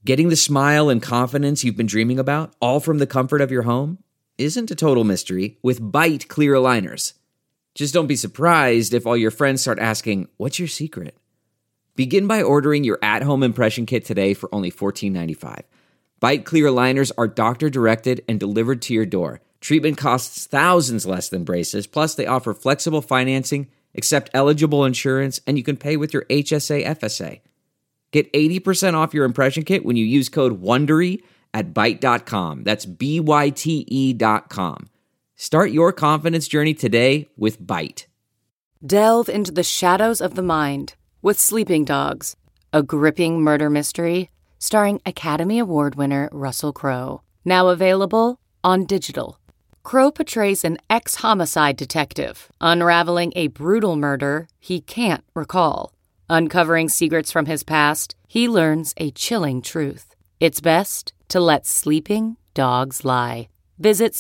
Getting the smile and confidence you've been dreaming about, all from the comfort of your home, isn't a total mystery with Byte clear aligners. Just don't be surprised if all your friends start asking, "What's your secret?" Begin by ordering your at-home impression kit today for only $14.95. Byte clear aligners are doctor-directed and delivered to your door. Treatment costs thousands less than braces, plus they offer flexible financing, accept eligible insurance, and you can pay with your HSA FSA. Get 80% off your impression kit when you use code WONDERY at Byte.com. That's BYTE.com. Start your confidence journey today with Byte. Delve into the shadows of the mind with Sleeping Dogs, a gripping murder mystery starring Academy Award winner Russell Crowe. Now available on digital. Crowe portrays an ex-homicide detective unraveling a brutal murder he can't recall. Uncovering secrets from his past, he learns a chilling truth. It's best to let sleeping dogs lie. Visit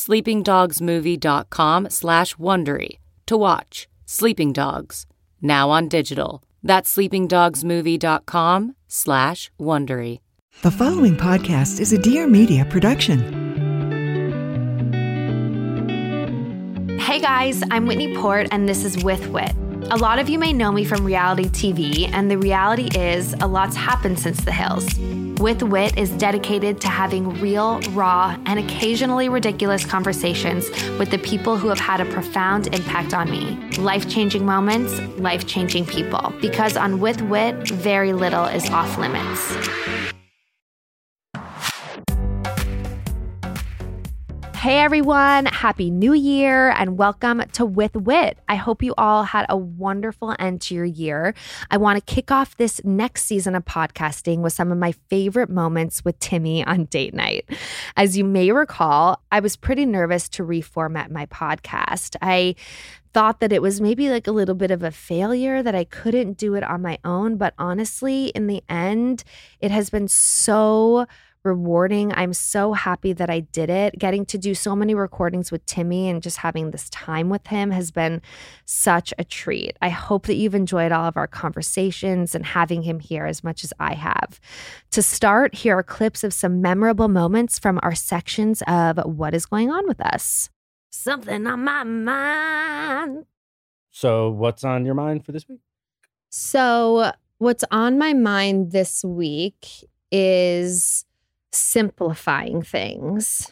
sleepingdogsmovie.com/Wondery to watch Sleeping Dogs, now on digital. That's sleepingdogsmovie.com/Wondery. The following podcast is a Dear Media production. Hey guys, I'm Whitney Port, and this is With Wit. A lot of you may know me from reality TV, and the reality is a lot's happened since The Hills. With Wit is dedicated to having real, raw, and occasionally ridiculous conversations with the people who have had a profound impact on me. Life-changing moments, life-changing people. Because on With Wit, very little is off limits. Hey everyone, Happy New Year and welcome to With Wit. I hope you all had a wonderful end to your year. I want to kick off this next season of podcasting with some of my favorite moments with Timmy on date night. As you may recall, I was pretty nervous to reformat my podcast. I thought that it was maybe like a little bit of a failure, that I couldn't do it on my own, but honestly, in the end, it has been so rewarding. I'm so happy that I did it. Getting to do so many recordings with Timmy and just having this time with him has been such a treat. I hope that you've enjoyed all of our conversations and having him here as much as I have. To start, here are clips of some memorable moments from our sections of What Is Going On With Us. Something on my mind. So what's on your mind for this week? So what's on my mind this week is simplifying things.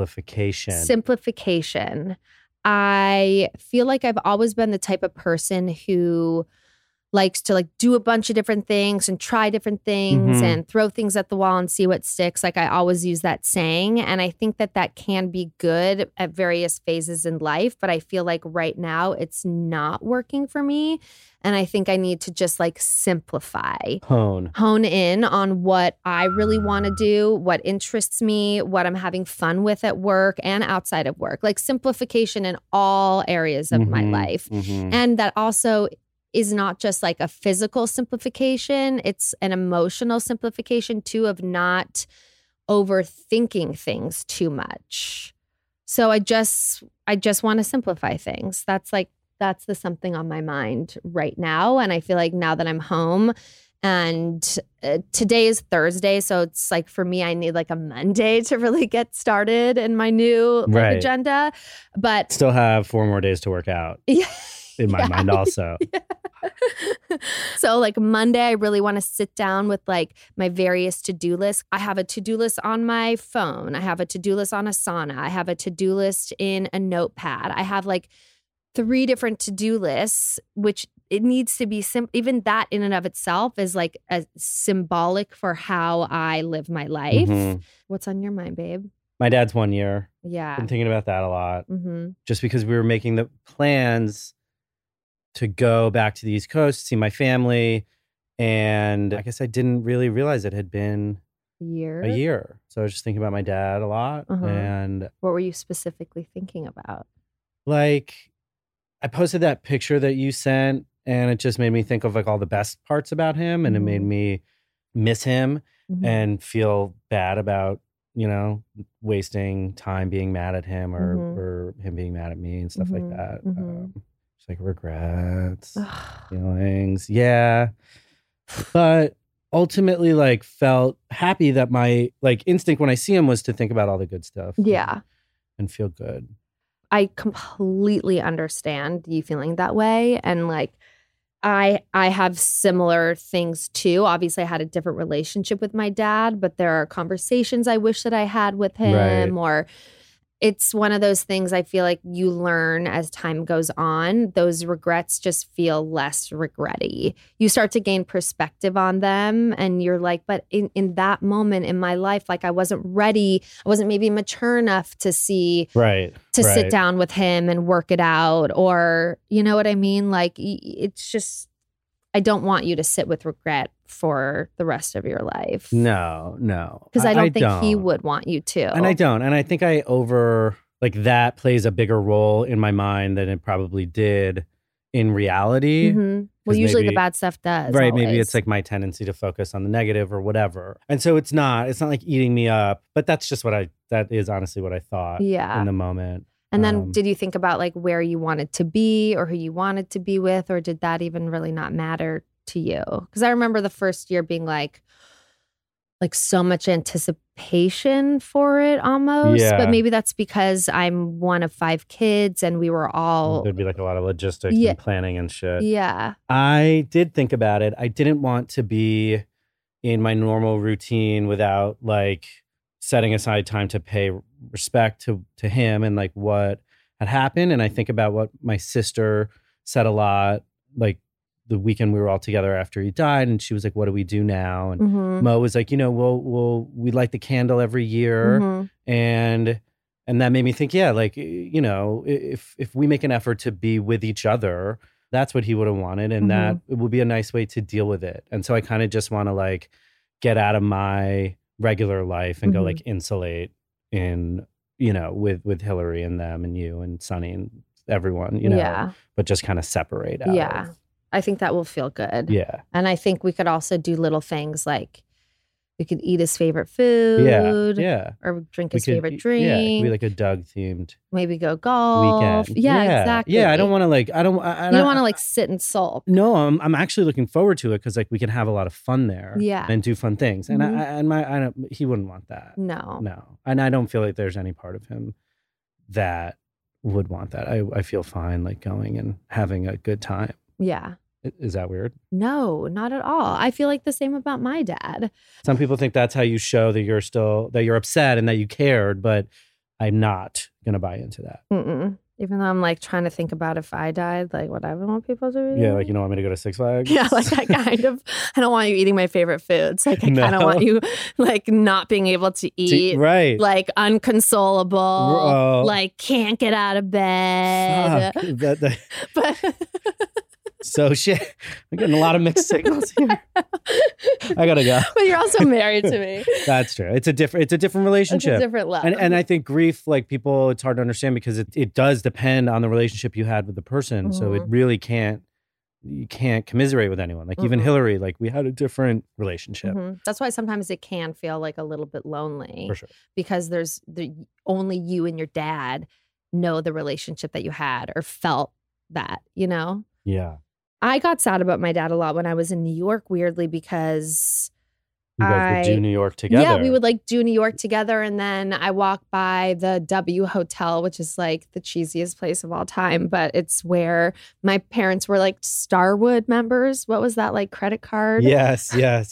Simplification. I feel like I've always been the type of person who likes to do a bunch of different things and try different things and throw things at the wall and see what sticks. I always use that saying. And I think that can be good at various phases in life. But I feel like right now it's not working for me. And I think I need to just simplify. Hone in on what I really want to do, what interests me, what I'm having fun with at work and outside of work. Simplification in all areas of my life. And that also is not just a physical simplification. It's an emotional simplification too, of not overthinking things too much. So I just want to simplify things. That's the something on my mind right now. And I feel like now that I'm home and today is Thursday. So it's for me, I need a Monday to really get started in my new agenda. But still have 4 more days to work out. Yeah. In my mind also. Yeah. So Monday, I really want to sit down with my various to-do lists. I have a to-do list on my phone. I have a to-do list on Asana. I have a to-do list in a notepad. I have 3 different to-do lists, which it needs to be even that in and of itself is a symbolic for how I live my life. What's on your mind, babe? My dad's 1 year. Yeah. Been thinking about that a lot. Just because we were making the plans to go back to the East Coast, see my family. And I guess I didn't really realize it had been a year. So I was just thinking about my dad a lot. And what were you specifically thinking about? I posted that picture that you sent, and it just made me think of all the best parts about him. And it made me miss him and feel bad about, wasting time being mad at him or him being mad at me and stuff like that. Just regrets, feelings. Yeah. But ultimately like felt happy that my like instinct when I see him was to think about all the good stuff. Yeah. And feel good. I completely understand you feeling that way. And like, I have similar things too. Obviously, I had a different relationship with my dad, but there are conversations I wish that I had with him, or it's one of those things I feel like you learn as time goes on. Those regrets just feel less regretty. You start to gain perspective on them and you're like, but in that moment in my life, like I wasn't ready. I wasn't maybe mature enough to see, sit down with him and work it out, or, you know what I mean? Like it's just, I don't want you to sit with regret for the rest of your life. No. Because I don't think he would want you to. And I don't. And I think that plays a bigger role in my mind than it probably did in reality. Mm-hmm. Well, usually the bad stuff does. Right. Always. Maybe it's like my tendency to focus on the negative or whatever. And so it's not like eating me up, but that's just that is honestly what I thought in the moment. And then did you think about like where you wanted to be or who you wanted to be with, or did that even really not matter to you? Because I remember the first year being like so much anticipation for it almost. Yeah. But maybe that's because I'm one of 5 kids and we were all... There'd be like a lot of logistics and planning and shit. Yeah. I did think about it. I didn't want to be in my normal routine without like setting aside time to pay respect to him and like what had happened. And I think about what my sister said a lot, like the weekend we were all together after he died, and she was like, what do we do now? And Mo was like, we light the candle every year. And that made me think, like, if we make an effort to be with each other, that's what he would have wanted. And that it would be a nice way to deal with it. And so I kind of just want to like get out of my regular life and go like insulate in, with Hillary and them and you and Sonny and everyone, but just kind of separate out. Yeah. I think that will feel good. Yeah. And I think we could also do little things like we could eat his favorite food. Yeah. Or drink his favorite drink. Yeah. It could be like a Doug themed. Maybe go golf. Weekend. Yeah, exactly. Yeah. I don't want to like, you don't want to like sit and sulk. No, I'm actually looking forward to it because like we can have a lot of fun there. Yeah. And do fun things. And he wouldn't want that. No. And I don't feel like there's any part of him that would want that. I feel fine like going and having a good time. Yeah. Is that weird? No, not at all. I feel like the same about my dad. Some people think that's how you show that you're upset and that you cared, but I'm not going to buy into that. Even though I'm like trying to think about if I died, like what I would want people to do. Yeah, like, want me to go to Six Flags? Yeah, like I don't want you eating my favorite foods. Like I kind of want you like not being able to eat. Right. Like unconsolable. Like can't get out of bed. Fuck. But... So shit, I'm getting a lot of mixed signals here. I gotta go. But you're also married to me. That's true. It's a different relationship. It's a different love. And I think grief, like people, it's hard to understand because it does depend on the relationship you had with the person. So it really you can't commiserate with anyone. Like even Hillary, like we had a different relationship. That's why sometimes it can feel like a little bit lonely. For sure. Because there's only you and your dad know the relationship that you had or felt that, Yeah. I got sad about my dad a lot when I was in New York, weirdly, because you guys would do New York together. Yeah, we would like do New York together. And then I walked by the W Hotel, which is like the cheesiest place of all time. But it's where my parents were like Starwood members. What was that, like credit card? Yes.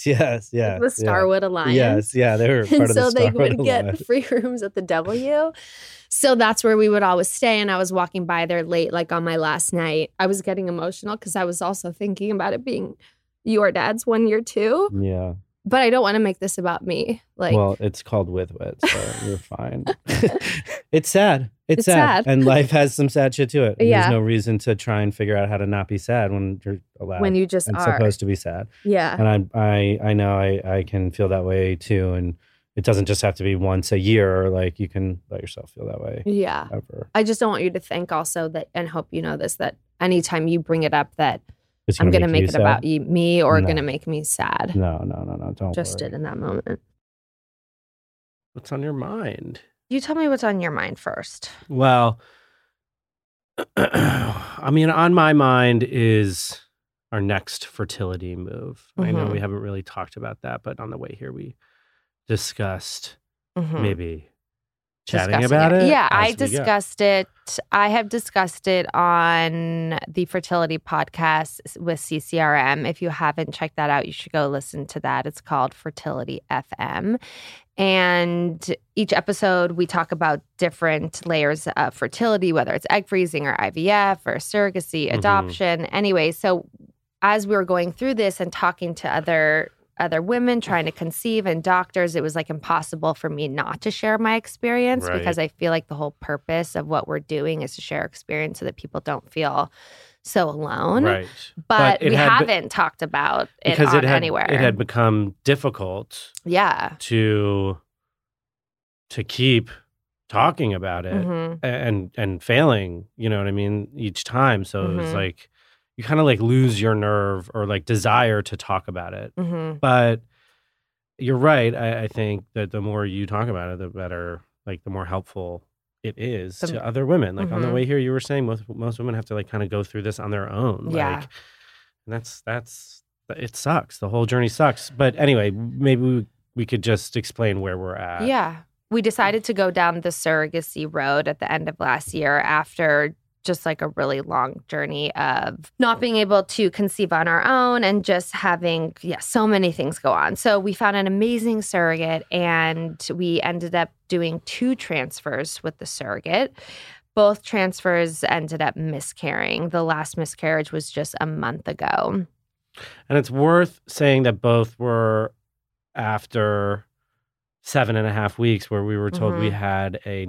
The Starwood Alliance. Yes, yeah, they were part of the Starwood Alliance. And so they would get free rooms at the W. So that's where we would always stay. And I was walking by there late, like on my last night. I was getting emotional because I was also thinking about it being your dad's 1 year too. Yeah. But I don't want to make this about me. Like, well, it's called With Wit, so you're fine. It's sad. It's sad. And life has some sad shit to it. And there's no reason to try and figure out how to not be sad when you're allowed. When you just and are. Supposed to be sad. Yeah. And I know I can feel that way too. And it doesn't just have to be once a year. Like you can let yourself feel that way. Yeah. Ever. I just don't want you to think also that, and hope you know this, that anytime you bring it up that I'm going to make it about me or going to make me sad. No. Don't just worry. did in that moment. What's on your mind? You tell me what's on your mind first. Well, I mean, on my mind is our next fertility move. I know we haven't really talked about that, but on the way here we discussed maybe chatting about it. Yeah, I discussed it. I have discussed it on the fertility podcast with CCRM. If you haven't checked that out, you should go listen to that. It's called Fertility FM. And each episode, we talk about different layers of fertility, whether it's egg freezing or IVF or surrogacy, adoption. Anyway, so as we were going through this and talking to other women trying to conceive and doctors, it was like impossible for me not to share my experience because I feel like the whole purpose of what we're doing is to share experience so that people don't feel so alone. Right. But we haven't talked about it anywhere. It had become difficult to keep talking about it and failing, you know what I mean, each time. So it was like you kind of like lose your nerve or like desire to talk about it. But you're right. I think that the more you talk about it, the better, like the more helpful it is to other women. Like on the way here, you were saying most women have to like kind of go through this on their own. Like, and that's it sucks. The whole journey sucks. But anyway, maybe we could just explain where we're at. Yeah. We decided to go down the surrogacy road at the end of last year after just like a really long journey of not being able to conceive on our own and just having, so many things go on. So we found an amazing surrogate and we ended up doing 2 transfers with the surrogate. Both transfers ended up miscarrying. The last miscarriage was just a month ago. And it's worth saying that both were after 7.5 weeks where we were told we had a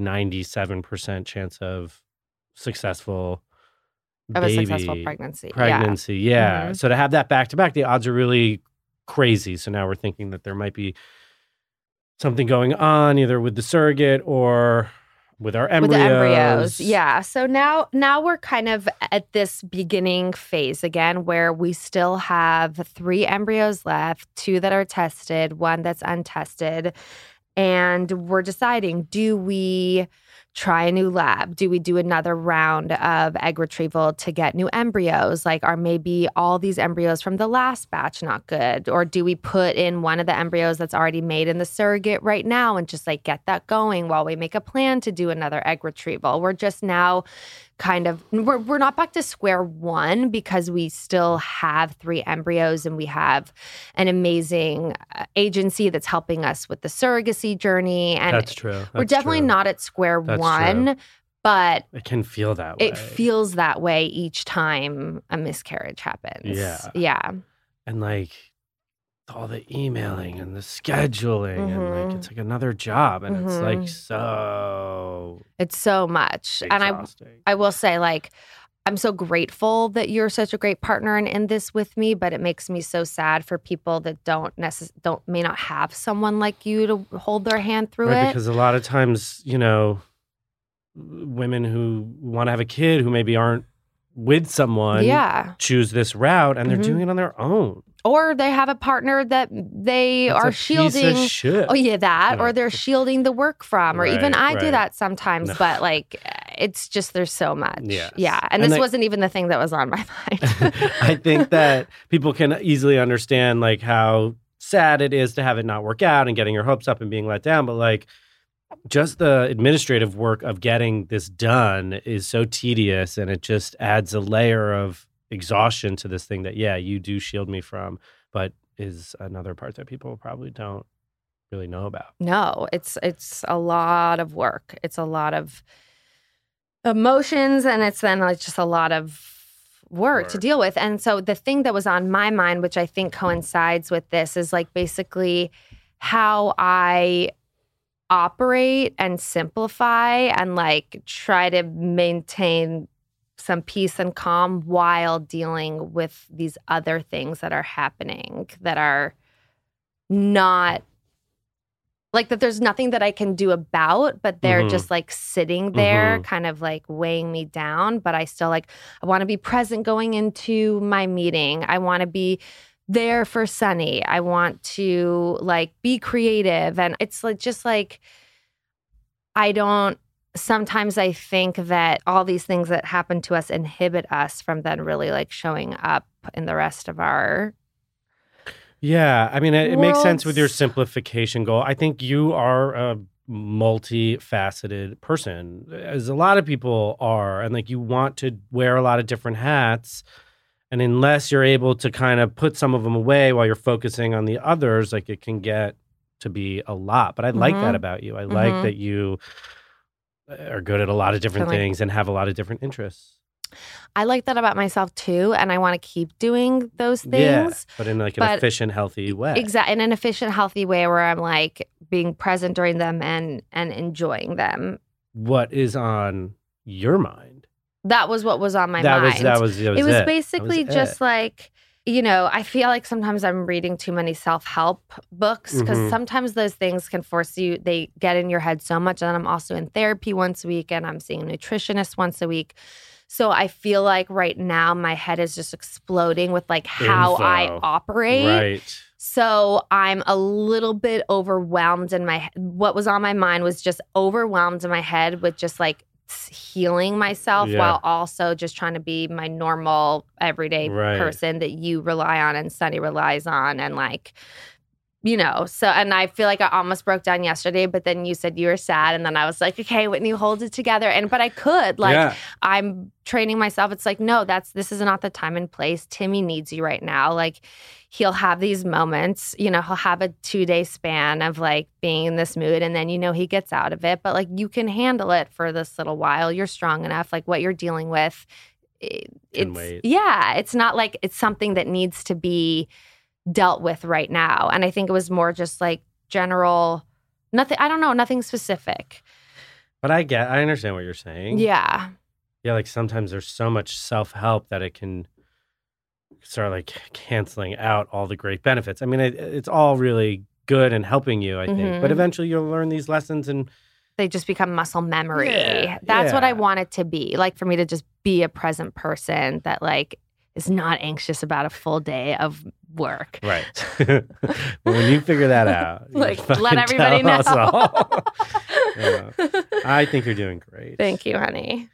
97% chance of successful baby. A successful pregnancy. Yeah. So to have that back to back, the odds are really crazy. So now we're thinking that there might be something going on either with the surrogate or with our embryos. With the embryos. Yeah. So now we're kind of at this beginning phase again where we still have 3 embryos left, 2 that are tested, 1 that's untested. And we're deciding, do we try a new lab? Do we do another round of egg retrieval to get new embryos? Like, are maybe all these embryos from the last batch not good? Or do we put in one of the embryos that's already made in the surrogate right now and just like get that going while we make a plan to do another egg retrieval? We're just now kind of, we're not back to square one because we still have 3 embryos and we have an amazing agency that's helping us with the surrogacy journey. And that's true. We're definitely not at square one, but it can feel that way. It feels that way each time a miscarriage happens. Yeah. And like all the emailing and the scheduling and like it's like another job and it's like it's so much. exhausting. And I will say, like, I'm so grateful that you're such a great partner and in this with me, but it makes me so sad for people that may not have someone like you to hold their hand through it. Because a lot of times, you know, women who want to have a kid who maybe aren't with someone choose this route and they're doing it on their own. Or they have a partner that they are shielding. Piece of shit. Oh, yeah, that. Or they're shielding the work from. Or even I do that sometimes. No. But like, it's just, there's so much. Yes. Yeah. And this wasn't even the thing that was on my mind. I think that people can easily understand like how sad it is to have it not work out and getting your hopes up and being let down. But like, just the administrative work of getting this done is so tedious and it just adds a layer of exhaustion to this thing that you do shield me from, but is another part that people probably don't really know about. No, it's a lot of work. It's a lot of emotions and it's then like just a lot of work to deal with. And so the thing that was on my mind, which I think coincides with this, is like basically how I operate and simplify and like try to maintain some peace and calm while dealing with these other things that are happening that are not like that there's nothing that I can do about, but they're just like sitting there kind of like weighing me down. But I still like, I want to be present going into my meeting. I want to be there for Sunny. I want to like be creative. And it's like, just like, sometimes I think that all these things that happen to us inhibit us from then really like showing up in the rest of our Yeah, I mean, it makes sense with your worlds. simplification goal. I think you are a multifaceted person, as a lot of people are, and like you want to wear a lot of different hats. And unless you're able to kind of put some of them away while you're focusing on the others, like it can get to be a lot. But I like that about you. I like that you are good at a lot of different Totally. things and have a lot of different interests. I like that about myself too, and I want to keep doing those Yeah, things. but in like an But- efficient, healthy way. In an efficient, healthy way where I'm like being present during them and enjoying them. What is on your mind? That was what was on my That mind. was It was it. basically That was just it. like, you know, I feel like sometimes I'm reading too many self-help books because Mhm. sometimes those things can force you, they get in your head so much. And I'm also in therapy once a week and I'm seeing a nutritionist once a week. So I feel like right now my head is just exploding with like how I Info. operate. Right. So I'm a little bit overwhelmed in what was on my mind was just overwhelmed in my head with just like healing myself Yeah. while also just trying to be my normal everyday Right. person that you rely on and Sunny relies on and like, you know, so, and I feel like I almost broke down yesterday, but then you said you were sad. And then I was like, okay, Whitney, hold it together. But I could, like, Yeah. I'm training myself. It's like, no, this is not the time and place. Timmy needs you right now. Like, he'll have these moments, you know, he'll have a 2-day span of like being in this mood and then, you know, he gets out of it. But like, you can handle it for this little while. You're strong enough. Like, what you're dealing with, it's, wait. yeah, it's not like it's something that needs to be dealt with right now. And I think it was more just like general, nothing, I don't know, nothing specific. But I understand what you're saying. Yeah. Yeah, like sometimes there's so much self-help that it can start like canceling out all the great benefits. I mean, it's all really good and helping you, I think. But Mhm. eventually you'll learn these lessons and They just become muscle memory. Yeah, That's what yeah. I want it to be. Like for me to just be a present person that like is not anxious about a full day of work. right. But when you figure that out, you Like, fucking let everybody tell know. us all. Yeah. I think you're doing great. Thank you, honey.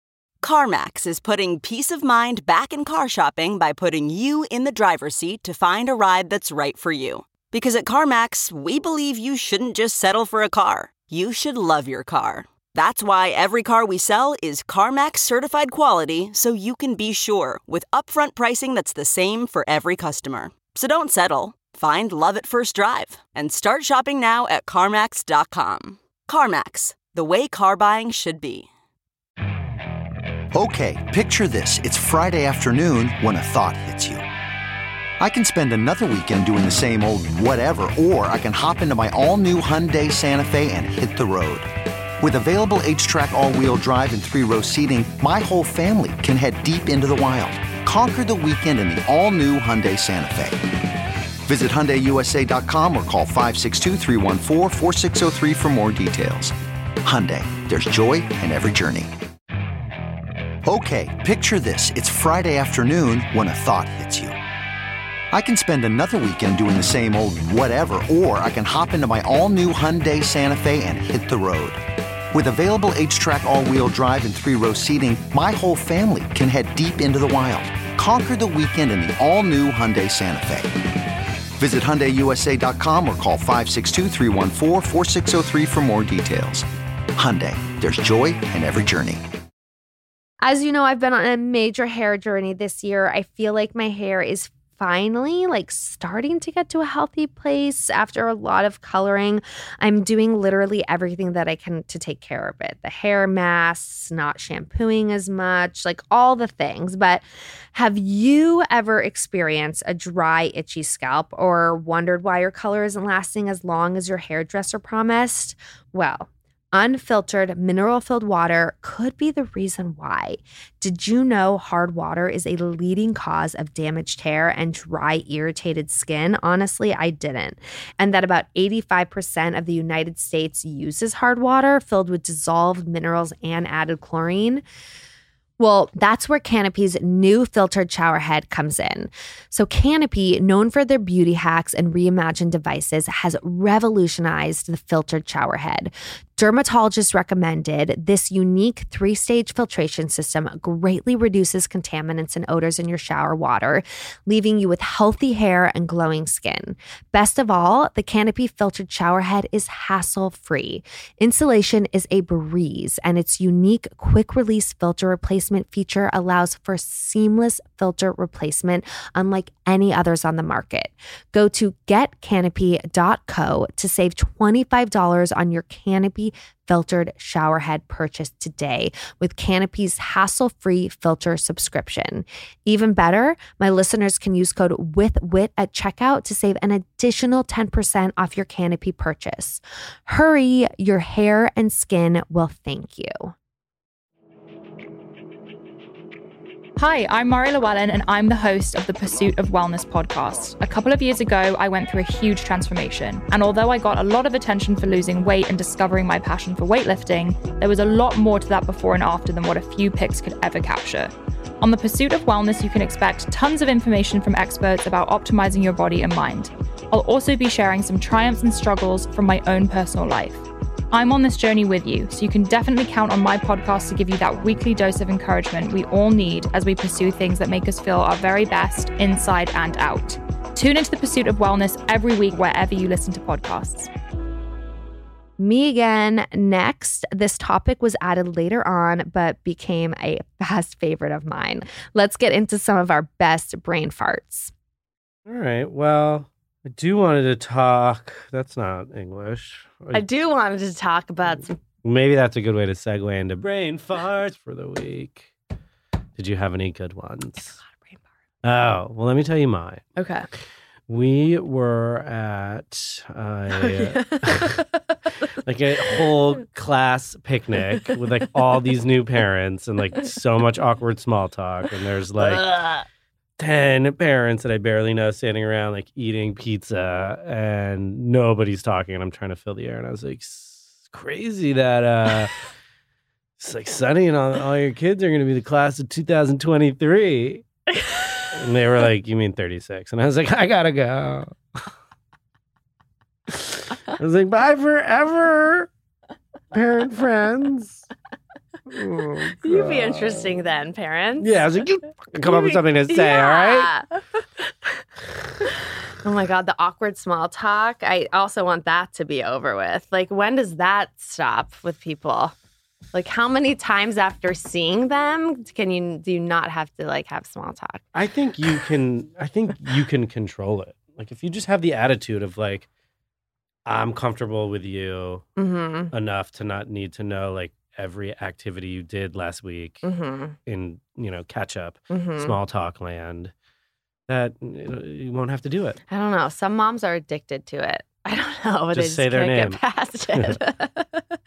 CarMax is putting peace of mind back in car shopping by putting you in the driver's seat to find a ride that's right for you. Because at CarMax, we believe you shouldn't just settle for a car. You should love your car. That's why every car we sell is CarMax certified quality, so you can be sure with upfront pricing that's the same for every customer. So don't settle. Find love at first drive and start shopping now at CarMax.com. CarMax, the way car buying should be. Okay, picture this. It's Friday afternoon when a thought hits you. I can spend another weekend doing the same old whatever, or I can hop into my all-new Hyundai Santa Fe and hit the road. With available H-Track all-wheel drive and 3-row seating, my whole family can head deep into the wild. Conquer the weekend in the all-new Hyundai Santa Fe. Visit HyundaiUSA.com or call 562-314-4603 for more details. Hyundai, there's joy in every journey. Okay, picture this. It's Friday afternoon when a thought hits you. I can spend another weekend doing the same old whatever, or I can hop into my all-new Hyundai Santa Fe and hit the road. With available H-Track all-wheel drive and 3-row seating, my whole family can head deep into the wild. Conquer the weekend in the all-new Hyundai Santa Fe. Visit HyundaiUSA.com or call 562-314-4603 for more details. Hyundai, there's joy in every journey. As you know, I've been on a major hair journey this year. I feel like my hair is finally like starting to get to a healthy place after a lot of coloring. I'm doing literally everything that I can to take care of it. The hair masks, not shampooing as much, like all the things. But have you ever experienced a dry, itchy scalp or wondered why your color isn't lasting as long as your hairdresser promised? Well, unfiltered, mineral-filled water could be the reason why. Did you know hard water is a leading cause of damaged hair and dry, irritated skin? Honestly, I didn't. And that about 85% of the United States uses hard water filled with dissolved minerals and added chlorine. Well, that's where Canopy's new filtered shower head comes in. So Canopy, known for their beauty hacks and reimagined devices, has revolutionized the filtered shower head. Dermatologists recommended this unique 3-stage filtration system greatly reduces contaminants and odors in your shower water, leaving you with healthy hair and glowing skin. Best of all, the Canopy filtered shower head is hassle-free. Installation is a breeze, and its unique quick-release filter replacement feature allows for seamless filter replacement unlike any others on the market. Go to getcanopy.co to save $25 on your Canopy filtered shower head purchase today with Canopy's hassle-free filter subscription. Even better, my listeners can use code WITHWIT at checkout to save an additional 10% off your Canopy purchase. Hurry, your hair and skin will thank you. Hi, I'm Mari Llewellyn, and I'm the host of the Pursuit of Wellness podcast. A couple of years ago, I went through a huge transformation. And although I got a lot of attention for losing weight and discovering my passion for weightlifting, there was a lot more to that before and after than what a few pics could ever capture. On the Pursuit of Wellness, you can expect tons of information from experts about optimizing your body and mind. I'll also be sharing some triumphs and struggles from my own personal life. I'm on this journey with you, so you can definitely count on my podcast to give you that weekly dose of encouragement we all need as we pursue things that make us feel our very best inside and out. Tune into the Pursuit of Wellness every week wherever you listen to podcasts. Me again next. This topic was added later on, but became a fast favorite of mine. Let's get into some of our best brain farts. All right. Well, I do wanted to talk. That's not English. I do wanted to talk about some. Maybe that's a good way to segue into brain farts for the week. Did you have any good ones? It's a lot of brain farts. Oh, well, let me tell you mine. Okay. We were at like a whole class picnic with like all these new parents and like so much awkward small talk. And there's like 10 parents that I barely know standing around like eating pizza and nobody's talking and I'm trying to fill the air. And I was like, it's crazy that it's like Sunny and all your kids are going to be the class of 2023. And they were like, you mean 36? And I was like, I gotta go. I was like, bye forever, parent friends. Oh, You'd be interesting then, parents. Yeah, I was like, you come up with something to say, all right? Oh my God, the awkward small talk. I also want that to be over with. Like, when does that stop with people? Like, how many times after seeing them do you not have to like have small talk? I think you can control it. Like, if you just have the attitude of like, I'm comfortable with you enough to not need to know like every activity you did last week in, catch up, small talk land, that you won't have to do it. I don't know. Some moms are addicted to it. I don't know, but just they say their can't name. get past it.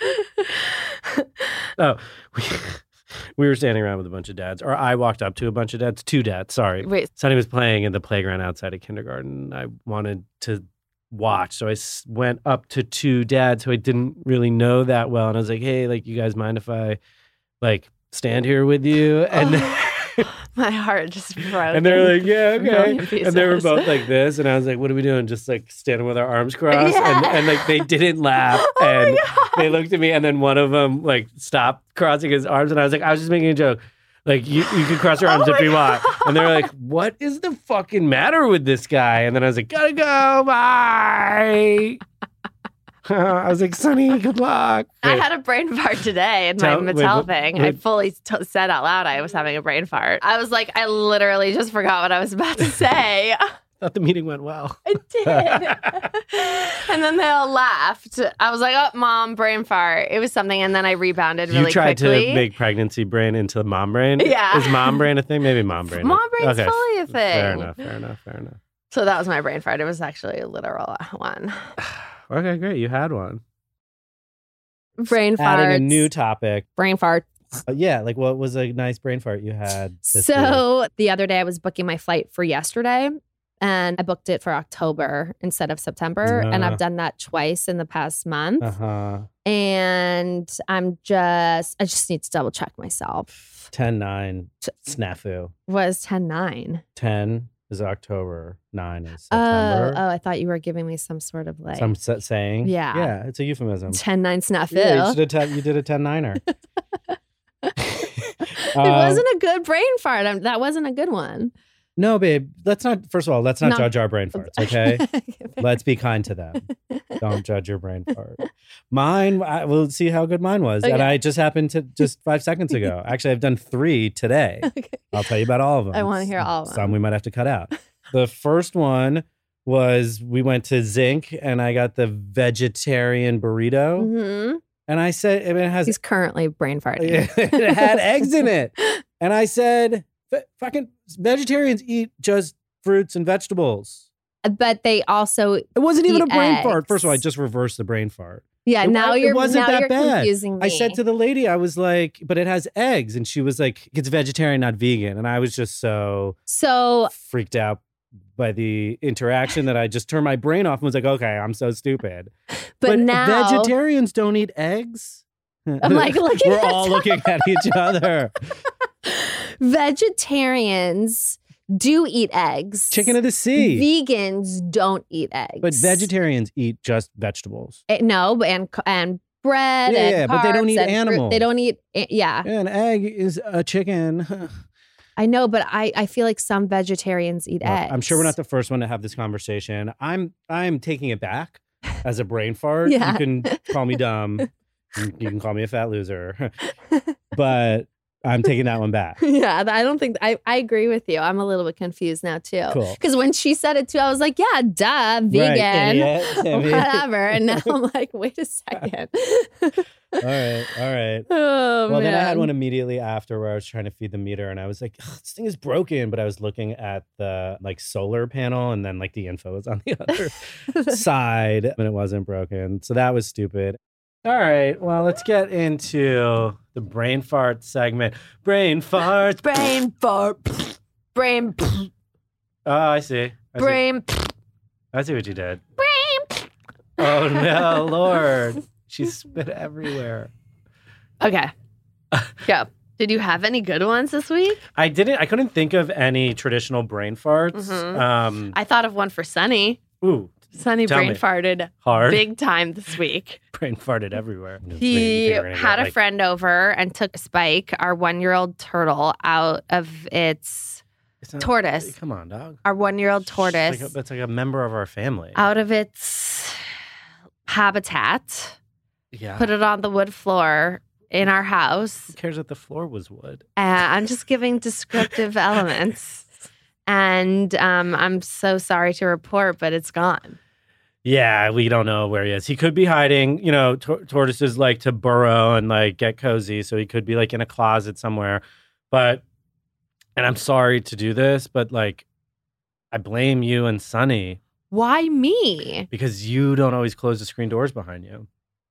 Oh, we were standing around with a bunch of dads, or I walked up to a bunch of dads, 2 dads, sorry. Wait. Sonny was playing in the playground outside of kindergarten. I wanted to watch, so I went up to 2 dads who I didn't really know that well, and I was like, hey, like, you guys mind if I, like, stand here with you? And my heart just broke. and they're like, yeah, okay. And they were both like this, and I was like, what are we doing? Just like standing with our arms crossed, and like they didn't laugh, and they looked at me, and then one of them like stopped crossing his arms, and I was like, I was just making a joke. Like, you can cross your arms if you want. And they're like, what is the fucking matter with this guy? And then I was like, gotta go, bye. I was like, Sonny, good luck. I had a brain fart today in my Mattel thing. I fully said out loud I was having a brain fart. I was like, I literally just forgot what I was about to say. I thought the meeting went well. It did. And then they all laughed. I was like, oh, mom, brain fart. It was something. And then I rebounded really quickly. You tried to make pregnancy brain into mom brain? Yeah. Is mom brain a thing? Maybe mom brain. Mom brain's fully a thing. Fair enough. So that was my brain fart. It was actually a literal one. Okay, great. You had one. Brain farts. Adding a new topic. Brain fart. Yeah, like what was a nice brain fart you had this week? The other day I was booking my flight for yesterday, and I booked it for October instead of September. And I've done that twice in the past month. And I just need to double check myself. 10-9 snafu. What is 10-9? 10 is October. 9 is September. Oh, I thought you were giving me some sort of like Some saying. Yeah. Yeah, it's a euphemism. 10-9 snafu. Yeah, you did a 10-9er. It wasn't a good brain fart. That wasn't a good one. No, babe. First of all, let's not judge our brain farts, okay? Let's be kind to them. Don't judge your brain fart. Mine, we'll see how good mine was. Okay. And I just happened to just 5 seconds ago. Actually, I've done 3 today. Okay. I'll tell you about all of them. I want to hear all of them. Some we might have to cut out. The first one was we went to Zinc and I got the vegetarian burrito. Mm-hmm. And I said, He's currently brain farting. it had eggs in it. And I said, fucking vegetarians eat just fruits and vegetables. But they also It wasn't even a brain eggs. fart. First of all, I just reversed the brain fart. Yeah, It now you're wasn't that bad. confusing me. I said to the lady, I was like, but it has eggs. And she was like, it's vegetarian, not vegan. And I was just so freaked out by the interaction that I just turned my brain off and was like, okay, I'm so stupid. But now vegetarians don't eat eggs? I'm like looking We're at all looking at each other. Vegetarians do eat eggs. Chicken of the sea. Vegans don't eat eggs. But vegetarians eat just vegetables. No, and bread and but they don't carbs eat and fruit. animals. They don't eat, Yeah, an egg is a chicken. I know, but I feel like some vegetarians eat eggs. I'm sure we're not the first one to have this conversation. I'm taking it back as a brain fart. Yeah. You can call me dumb. You can call me a fat loser. But I'm taking that one back. Yeah, I don't think I agree with you. I'm a little bit confused now too. Cool. Because when she said it too, I was like, yeah, duh, vegan, whatever. And now I'm like, wait a second. All right. Oh, well, man. then I had one immediately after where I was trying to feed the meter and I was like, this thing is broken. But I was looking at the like solar panel and then like the info was on the other side and it wasn't broken. So that was stupid. All right. Well, let's get into the brain fart segment. Brain farts. Brain fart. Brain. Oh, I see. Brain. I see what you did. Brain. Oh, no, Lord. She spit everywhere. Okay. Go. Did you have any good ones this week? I couldn't think of any traditional brain farts. Mm-hmm. I thought of one for Sunny. Ooh. Sunny Tell brain me. farted Hard. big time this week. Brain farted everywhere. He had a friend over and took Spike, our 1-year-old turtle, out of its tortoise. Come on, dog. Our 1-year-old tortoise. That's like a member of our family. Out of its habitat. Yeah. Put it on the wood floor in our house. Who cares if the floor was wood? I'm just giving descriptive elements. And I'm so sorry to report, but it's gone. Yeah, we don't know where he is. He could be hiding. You know, tortoises like to burrow and like get cozy. So he could be like in a closet somewhere. And I'm sorry to do this, but like, I blame you and Sunny. Why me? Because you don't always close the screen doors behind you.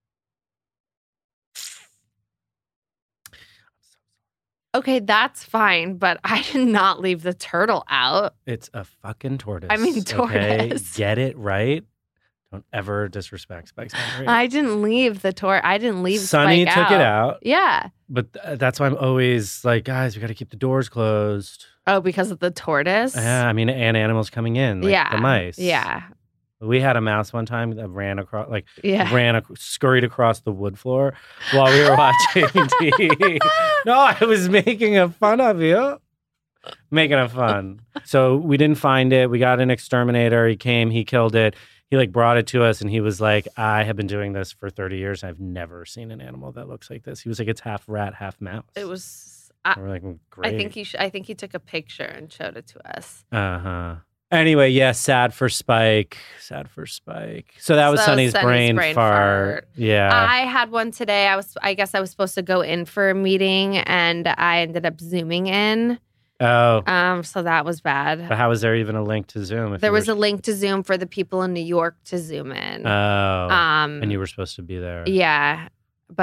Okay, that's fine, but I did not leave the turtle out. It's a fucking tortoise. I mean, tortoise. Okay? Get it right. Don't ever disrespect Spike's memory. I didn't leave the I didn't leave Sunny Spike took it out. Yeah. But that's why I'm always like, guys, we got to keep the doors closed. Oh, because of the tortoise? Yeah, I mean, and animals coming in, like the mice. Yeah. We had a mouse one time that ran across, scurried across the wood floor while we were watching TV. No, I was making a fun of you. Making a fun. So we didn't find it. We got an exterminator. He came, he killed it. He like brought it to us and he was like, I have been doing this for 30 years. I've never seen an animal that looks like this. He was like, it's half rat, half mouse. It was, we're like, great. I think he took a picture and showed it to us. Uh-huh. Anyway, yeah, sad for Spike. So that was Sunny's brain fart. Yeah. I had one today. I guess I was supposed to go in for a meeting and I ended up Zooming in. Oh. So that was bad. But how was there even a link to Zoom? There was a link to Zoom for the people in New York to Zoom in. Oh. And you were supposed to be there. Yeah. But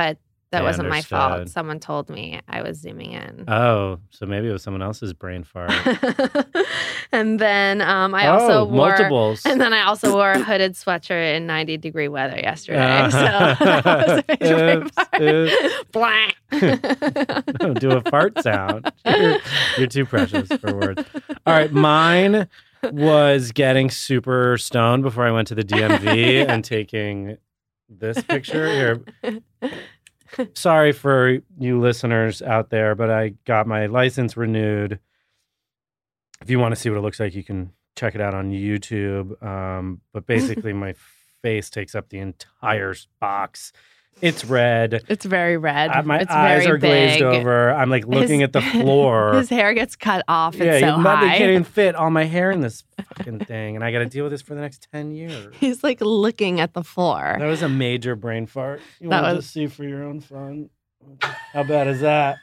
That wasn't my fault. understood. Someone told me I was zooming in. Oh, so maybe it was someone else's brain fart. And then I also wore multiples. And then I also wore a hooded sweatshirt in 90-degree weather yesterday. So that was a huge brain fart. Don't do a fart sound. You're too precious for words. All right, mine was getting super stoned before I went to the DMV and taking this picture here. Sorry for you listeners out there, but I got my license renewed. If you want to see what it looks like, you can check it out on YouTube. But basically, my face takes up the entire box. It's red. It's very red. My it's eyes very are glazed big. over. I'm like looking at the floor. His hair gets cut off. It's yeah, so high. They can't even fit all my hair in this fucking thing. And I got to deal with this for the next 10 years. He's like looking at the floor. That was a major brain fart. You That want to was- just see for your own fun? How bad is that?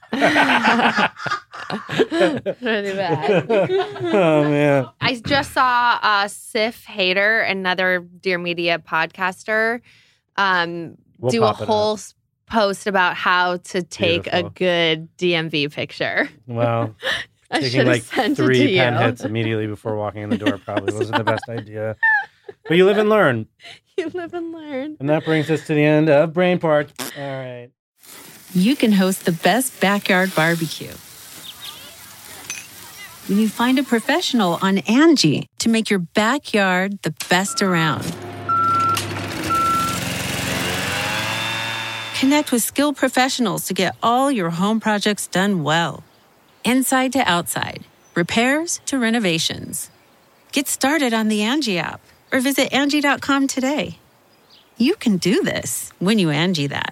Pretty bad. Oh, man. I just saw Sif Hader, another Dear Media podcaster, We'll do a pop it whole up. post about how to take Beautiful. a good DMV picture. Well, I taking should like have sent it 3 to pen you. hits immediately before walking in the door probably wasn't the best idea. But you live and learn. You live and learn. And that brings us to the end of Brain Parts. All right. You can host the best backyard barbecue when you find a professional on Angie to make your backyard the best around. Connect with skilled professionals to get all your home projects done well. Inside to outside, repairs to renovations. Get started on the Angie app or visit Angie.com today. You can do this when you Angie that.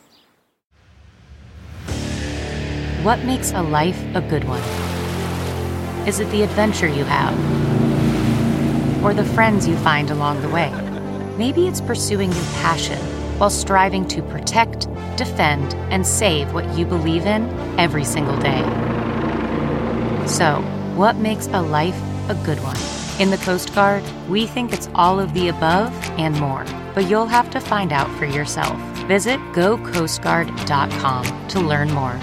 What makes a life a good one? Is it the adventure you have? Or the friends you find along the way? Maybe it's pursuing your passion while striving to protect, defend, and save what you believe in every single day. So, what makes a life a good one? In the Coast Guard, we think it's all of the above and more, but you'll have to find out for yourself. Visit gocoastguard.com to learn more.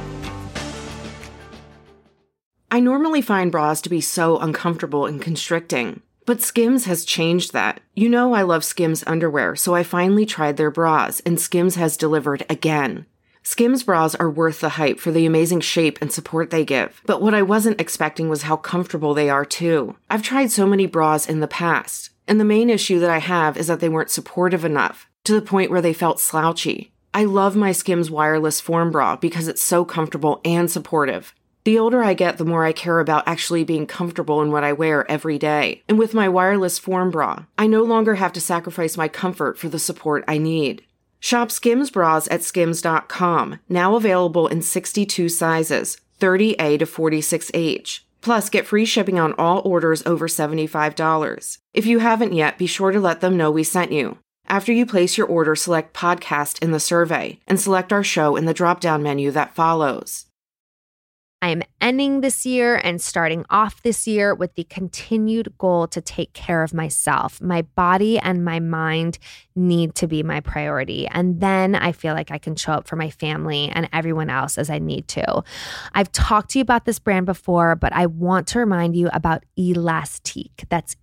I normally find bras to be so uncomfortable and constricting, but Skims has changed that. You know I love Skims underwear, so I finally tried their bras, and Skims has delivered again. Skims bras are worth the hype for the amazing shape and support they give, but what I wasn't expecting was how comfortable they are too. I've tried so many bras in the past, and the main issue that I have is that they weren't supportive enough, to the point where they felt slouchy. I love my Skims wireless form bra because it's so comfortable and supportive. The older I get, the more I care about actually being comfortable in what I wear every day. And with my wireless form bra, I no longer have to sacrifice my comfort for the support I need. Shop Skims bras at skims.com, now available in 62 sizes, 30A to 46H. Plus, get free shipping on all orders over $75. If you haven't yet, be sure to let them know we sent you. After you place your order, select podcast in the survey and select our show in the drop-down menu that follows. I'm ending this year and starting off this year with the continued goal to take care of myself. My body and my mind need to be my priority. And then I feel like I can show up for my family and everyone else as I need to. I've talked to you about this brand before, but I want to remind you about Elastique. That's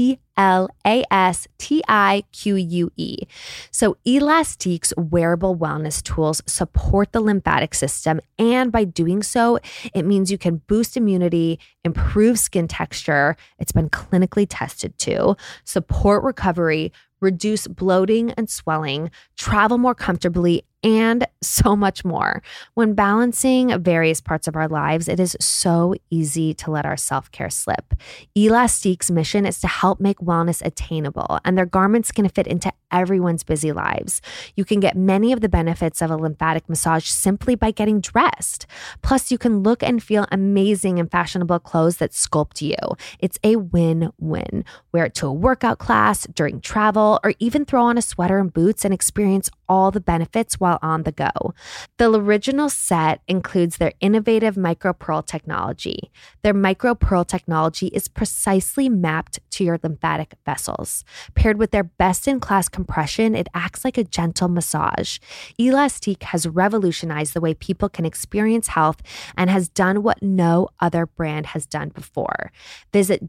Elastique. So Elastique's wearable wellness tools support the lymphatic system, and by doing so, it means you can boost immunity, improve skin texture, it's been clinically tested too, support recovery, reduce bloating and swelling, travel more comfortably, and so much more. When balancing various parts of our lives, it is so easy to let our self-care slip. Elastique's mission is to help make wellness attainable, and their garments can fit into everyone's busy lives. You can get many of the benefits of a lymphatic massage simply by getting dressed. Plus, you can look and feel amazing in fashionable clothes that sculpt you. It's a win-win. Wear it to a workout class, during travel, or even throw on a sweater and boots and experience all the benefits while on the go. The original set includes their innovative MicroPearl technology. Their MicroPearl technology is precisely mapped to your lymphatic vessels. Paired with their best-in-class compression, it acts like a gentle massage. Elastique has revolutionized the way people can experience health and has done what no other brand has done before. Visit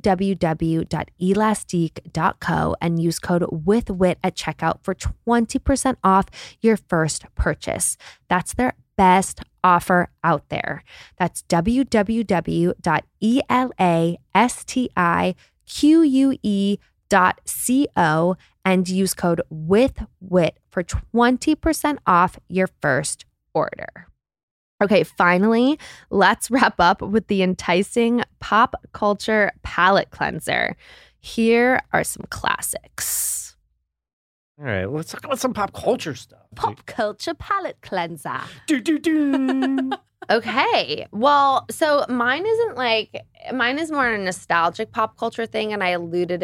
www.elastique.co and use code WITHWIT at checkout for 20% off your first purchase. That's their best offer out there. That's www.elastique.co and use code WITHWIT for 20% off your first order. Okay, finally, let's wrap up with the enticing pop culture palette cleanser. Here are some classics. All right, let's talk about some pop culture stuff. Pop culture palette cleanser. Okay, well, so mine is more a nostalgic pop culture thing, and I alluded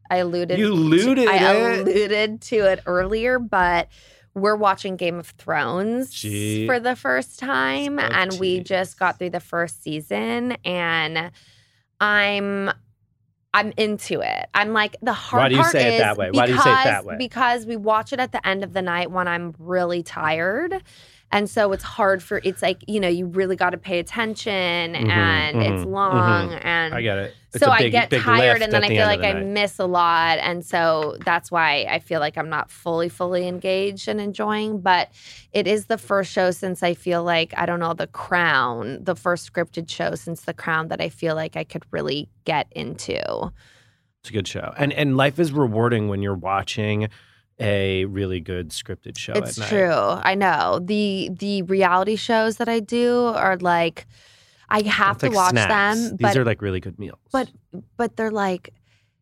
to it earlier, but we're watching Game of Thrones for the first time, and we just got through the first season, and I'm into it. I'm like, the hard part is... Why do you say it that way? Why do you say it that way? Because we watch it at the end of the night when I'm really tired. And so it's hard it's like, you really got to pay attention and it's long. And I get it. So I get tired and then I feel like I miss a lot. And so that's why I feel like I'm not fully engaged and enjoying. But it is the first show since I feel like, I don't know, The Crown, the first scripted show since The Crown that I feel like I could really get into. It's a good show. And life is rewarding when you're watching a really good scripted show. It's true. I know. The reality shows that I do are like, I have to watch snacks. them. These are like really good meals. But they're like,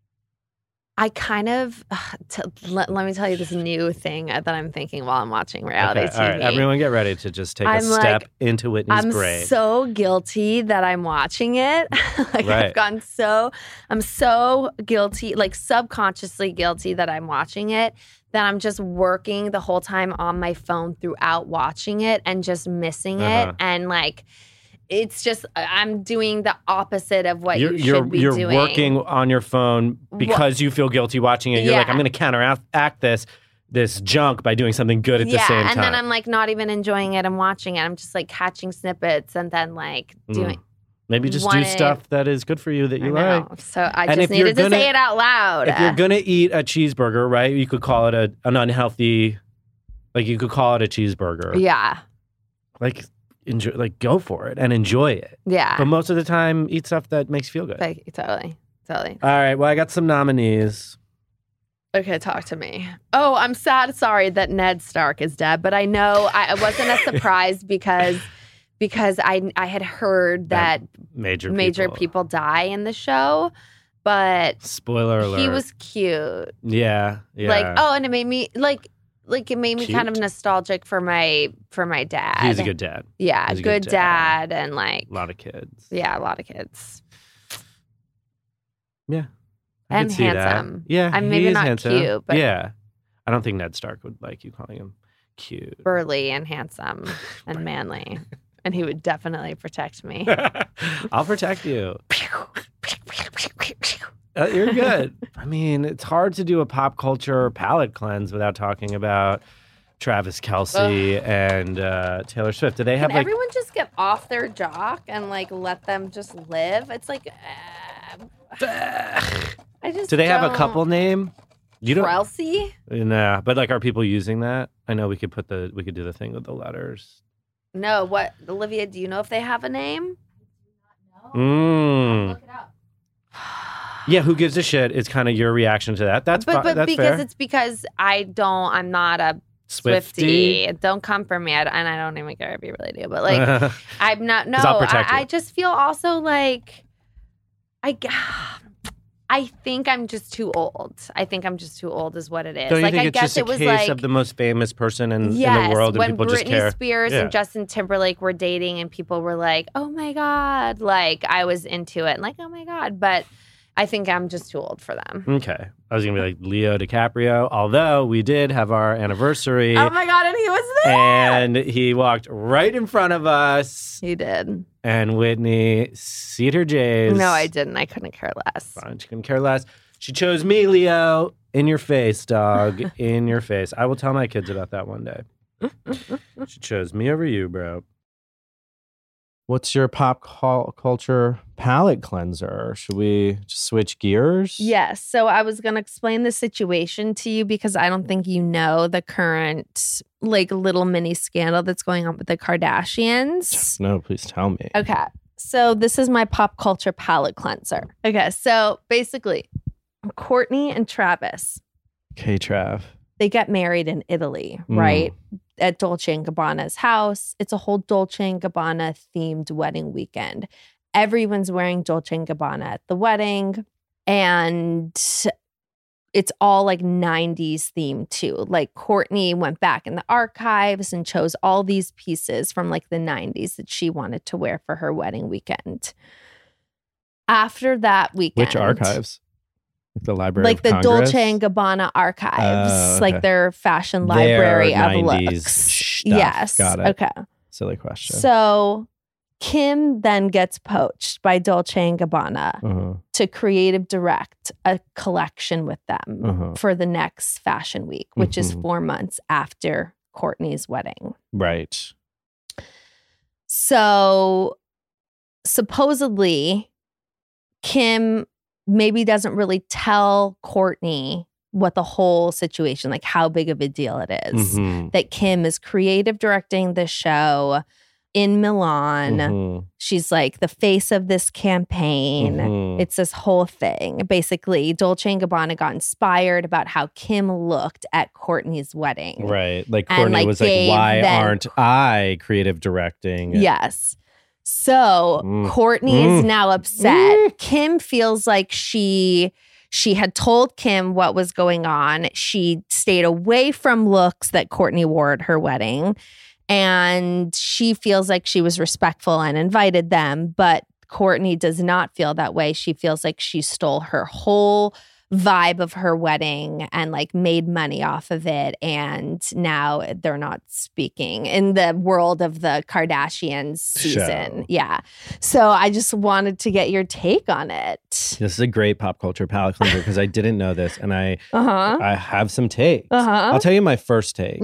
I kind of, let me tell you this new thing that I'm thinking while I'm watching reality TV. All right, everyone get ready to just take a step into Whitney's brain. I'm so guilty that I'm watching it. Right. I'm so guilty, like subconsciously guilty that I'm watching it, that I'm just working the whole time on my phone throughout watching it and just missing it. And like, it's just, I'm doing the opposite of what you should be doing. You're working on your phone because you feel guilty watching it. You're like, I'm going to counteract this junk by doing something good at the same time. And then I'm like not even enjoying it and watching it. I'm just like catching snippets and then like doing. Maybe just do stuff that is good for you that you like. So I just needed to say it out loud. If you're going to eat a cheeseburger, right, you could call it an unhealthy, like you could call it a cheeseburger. Yeah. Like, go for it and enjoy it. Yeah. But most of the time, eat stuff that makes you feel good. Like, totally. All right. Well, I got some nominees. Okay, talk to me. Oh, I'm sorry that Ned Stark is dead, but I know I wasn't as surprised because I had heard that major people die in the show, but spoiler alert, he was cute. Yeah. And it made me me kind of nostalgic for my dad. He's a good dad. Yeah, a good dad and like a lot of kids. Yeah, a lot of kids. Yeah. And handsome. That. Yeah. I'm maybe not handsome. cute, but yeah. I don't think Ned Stark would like you calling him cute. Burly and handsome and manly. And he would definitely protect me. I'll protect you. You're good. I mean, it's hard to do a pop culture palate cleanse without talking about Travis Kelce and Taylor Swift. Do they have everyone just get off their jock and like let them just live? It's like, I just do they have a couple name? You don't. Kelsey? Nah, but like, are people using that? I know we could do the thing with the letters. No, what, Olivia? Do you know if they have a name? Mm. Look it up. Yeah, who gives a shit is kind of your reaction to that. That's but that's because fair. It's because I'm not a Swiftie. Don't come for me. And I don't even care if you really do. But like, I'm not. No, I just feel also like I think I'm just too old. I think I'm just too old is what it is. Don't you like, think I it's guess just a case of the most famous person in the world and people just care? When Britney Spears and Justin Timberlake were dating and people were like, oh my God. Like, I was into it. And like, oh my God. But I think I'm just too old for them. Okay. I was going to be like Leo DiCaprio, although we did have our anniversary. Oh my God, and he was there. And he walked right in front of us. He did. And Whitney, seed her J's. No, I didn't. I couldn't care less. Fine, she couldn't care less. She chose me, Leo. In your face, dog. In your face. I will tell my kids about that one day. She chose me over you, bro. What's your pop culture palate cleanser? Should we just switch gears? Yes. So I was going to explain the situation to you because I don't think you know the current like little mini scandal that's going on with the Kardashians. No, please tell me. Okay. So this is my pop culture palate cleanser. Okay. So basically, Kourtney and Travis. K-Trav. They get married in Italy, right? At Dolce & Gabbana's house. It's a whole Dolce & Gabbana themed wedding weekend. Everyone's wearing Dolce & Gabbana at the wedding. And it's all like 90s themed too. Like Kourtney went back in the archives and chose all these pieces from like the 90s that she wanted to wear for her wedding weekend. After that weekend. Which archives? Like the Library like of the Congress? Dolce & Gabbana archives, okay. like their fashion library Their of 90s looks. stuff. Yes. Got it. Okay. Silly question. So Kim then gets poached by Dolce & Gabbana to creative direct a collection with them for the next fashion week, which is 4 months after Kourtney's wedding. Right. So supposedly Kim maybe doesn't really tell Kourtney what the whole situation, like how big of a deal it is. That Kim is creative directing the show in Milan. She's like the face of this campaign. It's this whole thing. Basically, Dolce & Gabbana got inspired about how Kim looked at Kourtney's wedding. Right. Like Kourtney was like, why aren't I creative directing? Yes. So Kourtney is now upset. Kim feels like she had told Kim what was going on. She stayed away from looks that Kourtney wore at her wedding. And she feels like she was respectful and invited them. But Kourtney does not feel that way. She feels like she stole her whole vibe of her wedding and like made money off of it. And now they're not speaking in the world of the Kardashians season. Show. Yeah. So I just wanted to get your take on it. This is a great pop culture palate cleanser because I didn't know this and I have some takes. I'll tell you my first take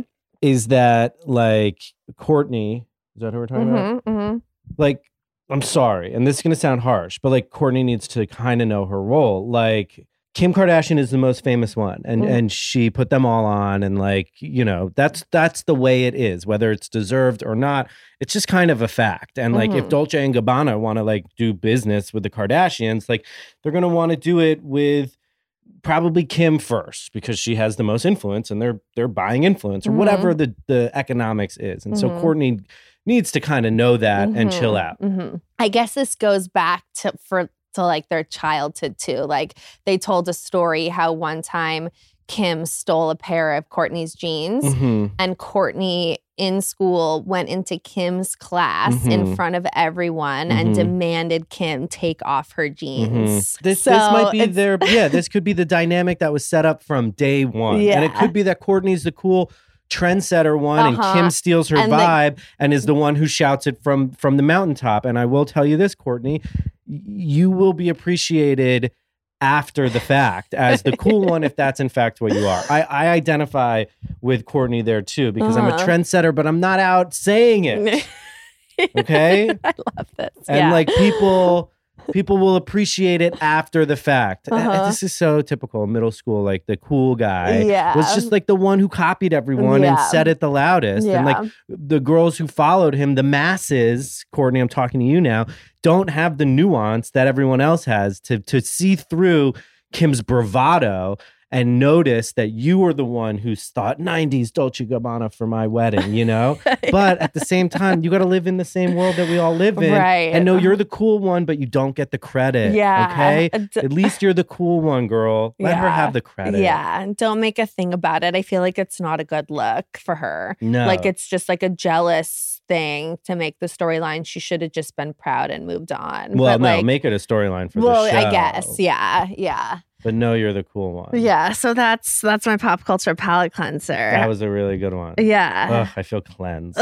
is that like Kourtney, is that who we're talking about? Like, I'm sorry, and this is going to sound harsh, but like Kourtney needs to kind of know her role. Like Kim Kardashian is the most famous one and she put them all on and like, you know, that's the way it is, whether it's deserved or not. It's just kind of a fact. And like if Dolce & Gabbana want to like do business with the Kardashians, like they're going to want to do it with probably Kim first because she has the most influence and they're buying influence or whatever the economics is. And so Kourtney needs to kind of know that and chill out. I guess this goes back to like their childhood too. Like they told a story how one time Kim stole a pair of Kourtney's jeans and Kourtney in school went into Kim's class in front of everyone and demanded Kim take off her jeans. This might be this could be the dynamic that was set up from day one. And it could be that Kourtney's the cool trendsetter one and Kim steals her vibe and is the one who shouts it from the mountaintop. And I will tell you this, Kourtney, you will be appreciated after the fact as the cool one if that's in fact what you are. I identify with Kourtney there too because I'm a trendsetter, but I'm not out saying it. Okay? I love this. And like people will appreciate it after the fact. This is so typical middle school, like the cool guy was just like the one who copied everyone and said it the loudest. And like the girls who followed him, the masses, Kourtney, I'm talking to you now, don't have the nuance that everyone else has to see through Kim's bravado and notice that you were the one who thought 90s Dolce & Gabbana for my wedding, you know? But at the same time, you got to live in the same world that we all live in. Right. And know you're the cool one, but you don't get the credit. Yeah. Okay? At least you're the cool one, girl. Let her have the credit. Yeah. And don't make a thing about it. I feel like it's not a good look for her. No. Like it's just like a jealous thing to make the storyline. She should have just been proud and moved on. Well, but no, like, make it a storyline for the show. I guess. Yeah. Yeah. But no, you're the cool one. Yeah. So that's my pop culture palate cleanser. That was a really good one. Yeah. Ugh, I feel cleansed.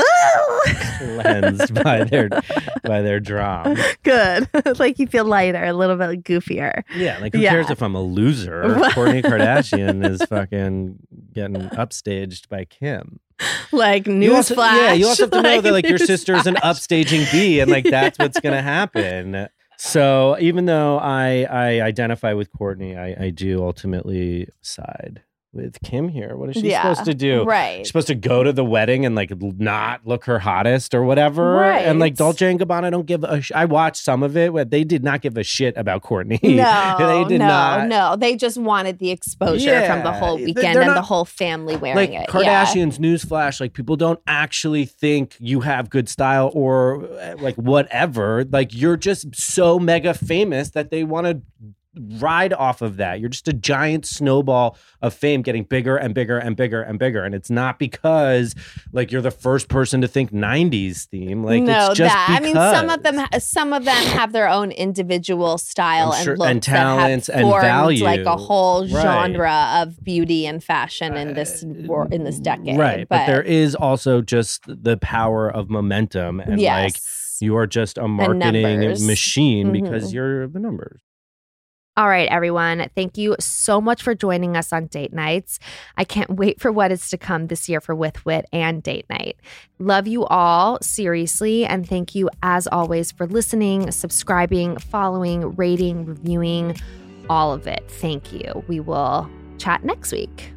Cleansed by their drama. Good. Like you feel lighter, a little bit goofier. Yeah, like who cares if I'm a loser? Kourtney Kardashian is fucking getting upstaged by Kim. Like newsflash. You also have to know that like your sister's an upstaging bee, and like that's what's gonna happen. So even though I identify with Kourtney, I do ultimately side with Kim here. What is she supposed to do? Right. She's supposed to go to the wedding and like not look her hottest or whatever. Right. And like Dolce & Gabbana don't give a I watched some of it where they did not give a shit about Kourtney. No, they did not. No, they just wanted the exposure from the whole weekend and the whole family wearing it. Kardashians, newsflash, like people don't actually think you have good style or like whatever. Like you're just so mega famous that they want to ride off of that. You're just a giant snowball of fame getting bigger and bigger and bigger and bigger. And it's not because like you're the first person to think 90s theme. Like it's just because. I mean, some of them have their own individual style and looks and talents that have formed and value. like a whole genre of beauty and fashion in this decade. Right. But there is also just the power of momentum and like you are just a marketing machine because you're the numbers. All right, everyone. Thank you so much for joining us on Date Nights. I can't wait for what is to come this year for With Wit and Date Night. Love you all, seriously. And thank you, as always, for listening, subscribing, following, rating, reviewing, all of it. Thank you. We will chat next week.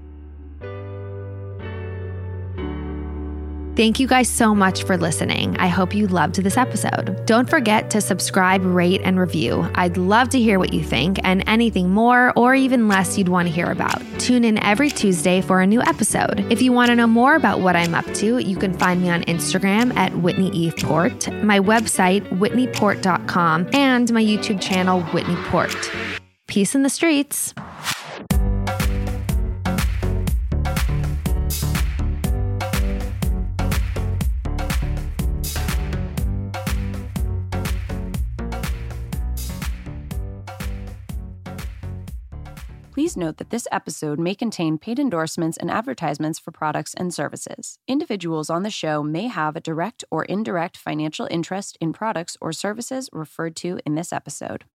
Thank you guys so much for listening. I hope you loved this episode. Don't forget to subscribe, rate, and review. I'd love to hear what you think and anything more or even less you'd want to hear about. Tune in every Tuesday for a new episode. If you want to know more about what I'm up to, you can find me on Instagram at Whitney Eve Port, my website, whitneyport.com, and my YouTube channel, Whitney Port. Peace in the streets. Please note that this episode may contain paid endorsements and advertisements for products and services. Individuals on the show may have a direct or indirect financial interest in products or services referred to in this episode.